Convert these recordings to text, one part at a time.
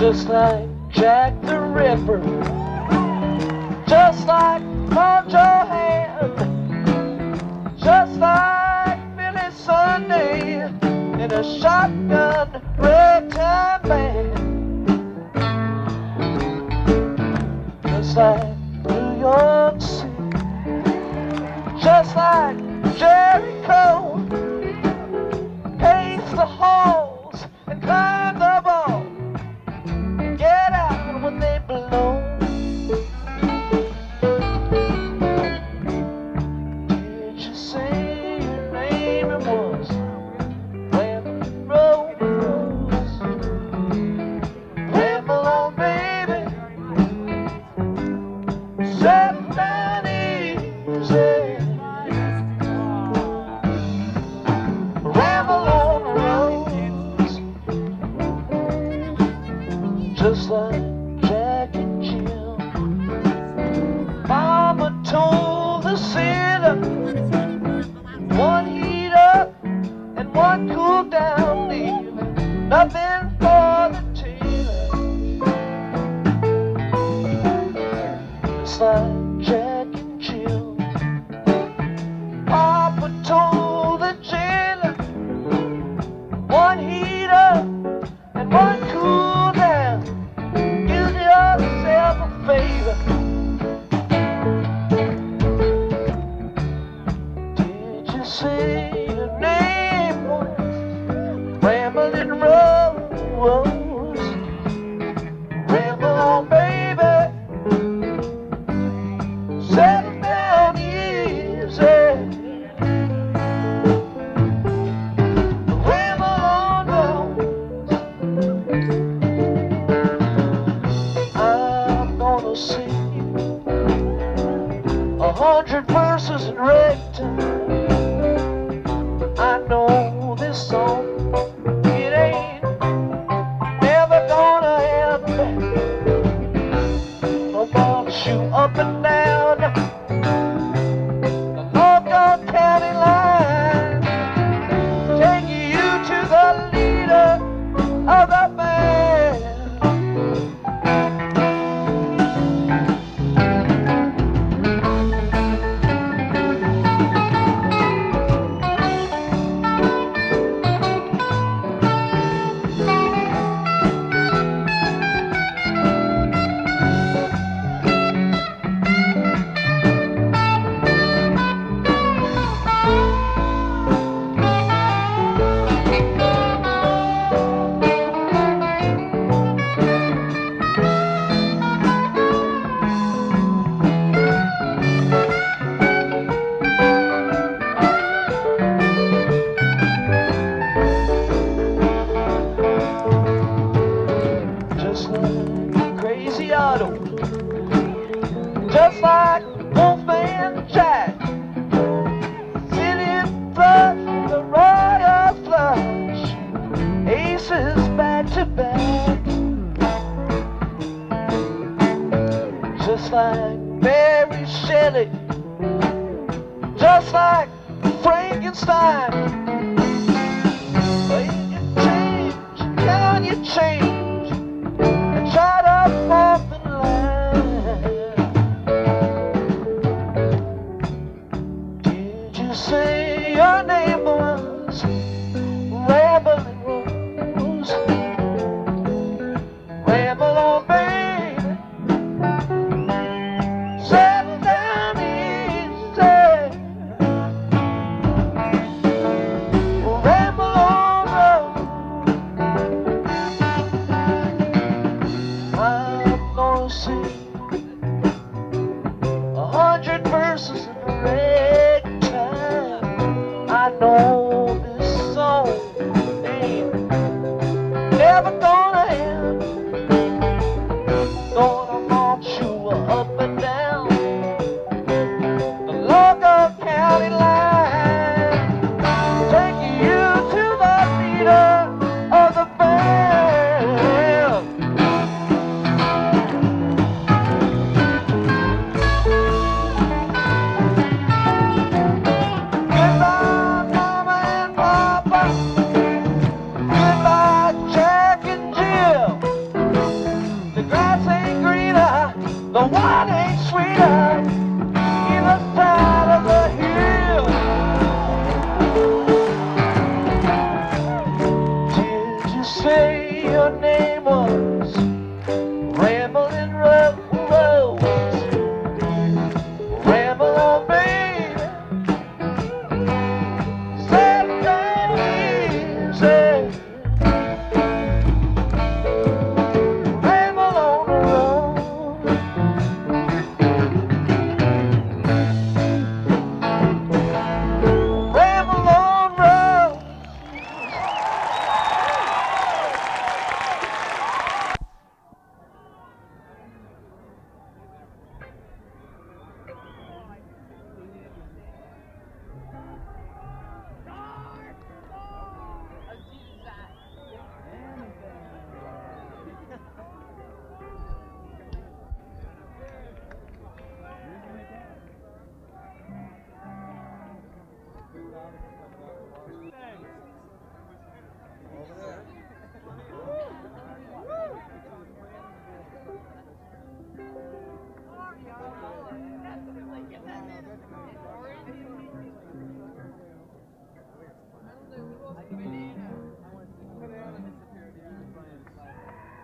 Just like Jack the Ripper, just like Lord Johan, just like Billy Sunday in a shotgun ragtime band, just like New York City, just like Jericho, pace the halls and climb the wall, get out when they blow. Did you say your name? It was Ramblin' Rose. Ramble on, baby. Settle down easy. Ramble on the roads. Just like Jack and Jill. Mama told the sailor, one heat up and one cool down, leaving nothing for the tailor. Just like Jack and Jill. Papa told the jailer, one heat up and one cool down. Do yourself a favor. Did you say the name was Ramblin' Rose? Ramble on, baby. Settle down easy. Ramble on, Rose. I'm gonna sing 100 verses in ragtime. I know this song, it ain't never gonna end. I'm gonna shoot up and down the North County line, taking you to the leader of the band. Just like Crazy Otto, just like Wolfman Jack, sitting flush, the royal flush, aces back to back. Just like Mary Shelley, just like Frankenstein. Well, can you change and try to walk the line? Did you say your name was Ramblin' Rose? Ramble on, baby. Settle down easy. Ramble on, Rose. What ain't sweeter either side of the hill? Did you say your name was Ramblin' Rose? Ramble on, baby. Set down easy. Ramble on the road. Ramble on road.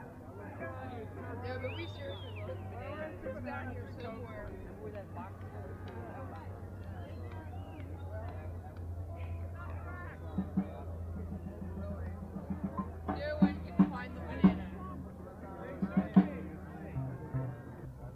Yeah, but we seriously looked at bananas. It's down here somewhere where that box is.